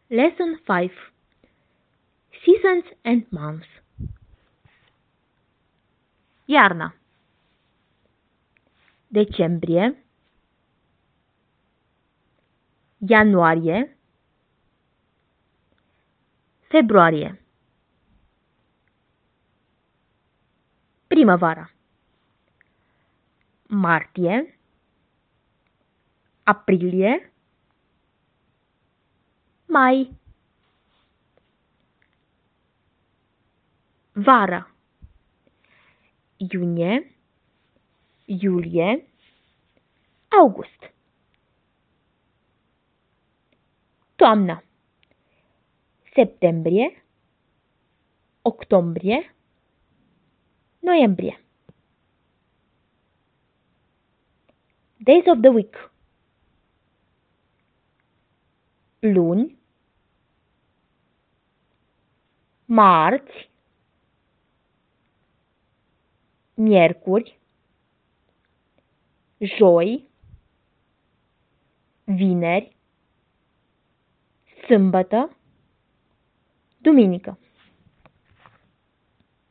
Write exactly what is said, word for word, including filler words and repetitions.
Lesson five. Seasons and Months. Iarna. Decembrie, ianuarie, februarie. Primăvara. Martie, aprilie, mai. Vara. Iunie, iulie, august. Toamna. Septembrie, octombrie, noiembrie. Days of the week. Luni, marți, miercuri, joi, vineri, sâmbătă, duminică.